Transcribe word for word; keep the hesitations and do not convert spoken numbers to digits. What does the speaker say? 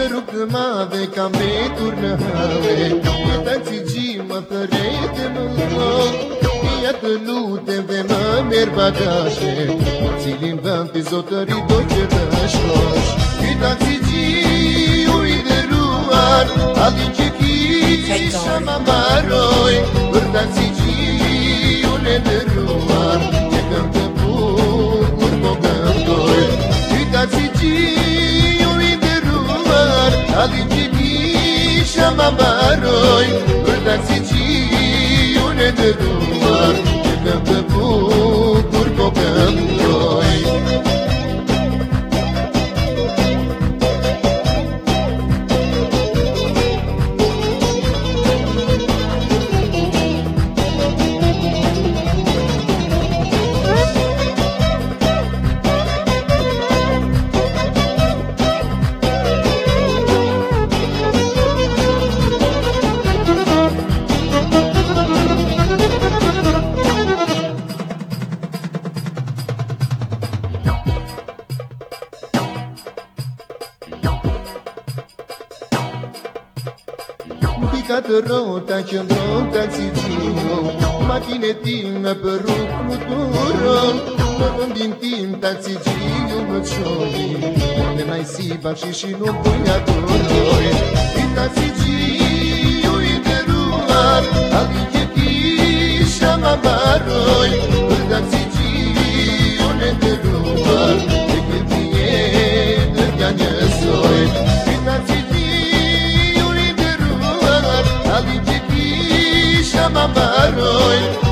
mave ca me turnave e tanti gi ma farete non iată lute ve mă merbadașe țilin vampi zotări doce dașloș e tanti gi ui de ruar alice chi shama maroi per tanti gi une de ruar e cântă bucur bogandoi e tanti gi Alinci shama baroi Urdați une de ruar E cântă bucur bogandoi Picată rota ce-mi rota țigino Matinetina pe ruc muturon Mătăm din timp ta țigino măcioi De n-ai sipa și și nu puiatoroi Pita țigino i de ruar Alinche chișa ma baroi Pita țigino ne de ruar De câtie de gheanezoi Pita țigino Alinci chi shama baroi